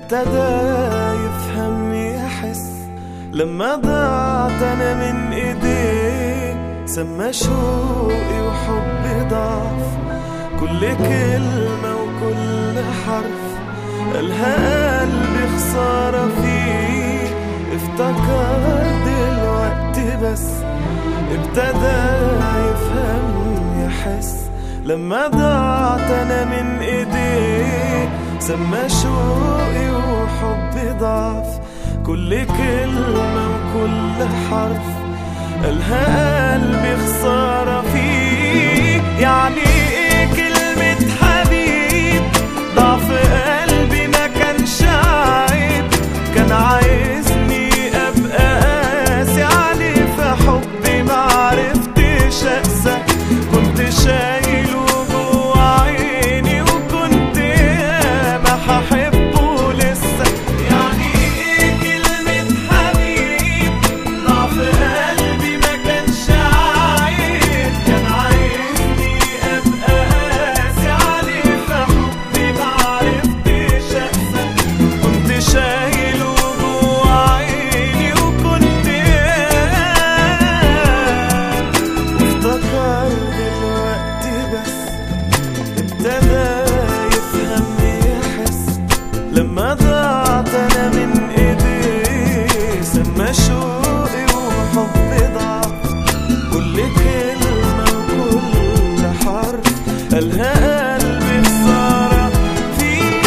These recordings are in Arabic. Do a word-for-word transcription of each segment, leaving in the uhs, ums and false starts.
ابتدى يفهمني يحس لما ضاعت انا من ايديه. سما شوقي وحبي ضعف، كل كلمة وكل حرف قالها قلبي خسارة فيه. افتكر دلوقتي بس ابتدى يفهم يحس لما ضاعت انا من ايديه. سما شوقي وحبي ضعف، كل كلمة وكل حرف قالها قلبي خسارة فيه. يعني ايه كلمة حبيب؟ ضعف قلبي ما كانش عيب، كان عايزني ابقى قاسي عليه. فحبي معرفتش اقسى، كنت شايله جوا عيني وكنت ياما هحبه لسه. يعني ايه كلمة حبيب؟ ضعف قلبي ما كانش عيب، كان عايزني ابقى قاسي عليه. فحبي معرفتش اقسى، كنت شايله جوا عيني وكنت افتكر دلوقتي بس ابتدى يفهمني يحس لما ضاعت انا من ايديه. سما شوقي وحبي ضعف، كل كلمة وكل حرف قالها قلبي خسارة فيه.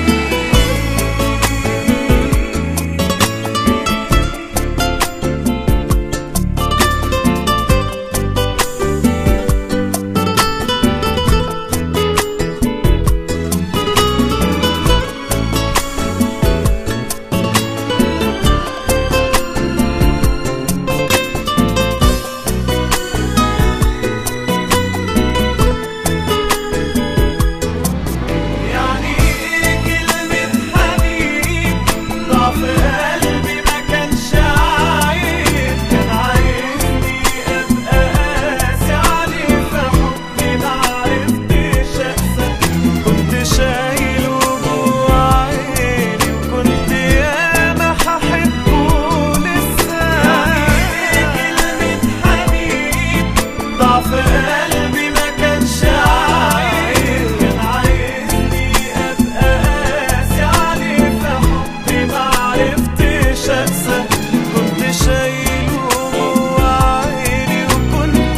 يعني ايه كلمة حبيب؟ ضعف قلبي ما كانش عيب، كان عايزني ابقى قاسي عليه. فحبي معرفتش اقسى، كنت شايله جوا عيني وكنت ياما هحبه لسه. يعني ايه كلمة حبيب؟ ضعف قلبي ما كانش عيب، كان عايزني ابقى قاسي عليه. فحبي معرفتش اقسى، كنت شايله جوا عيني وكنت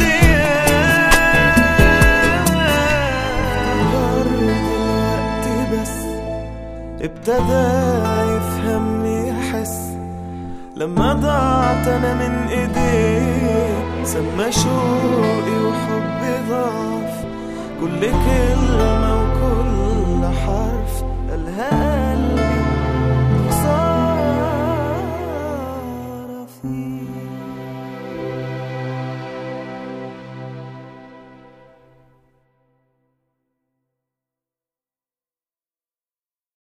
دلوقتي بس ابتدى يفهمني يحس لما ضاعت انا من ايديه. سما شوقي وحبي ضعف، كل كلمة وكل حرف قالها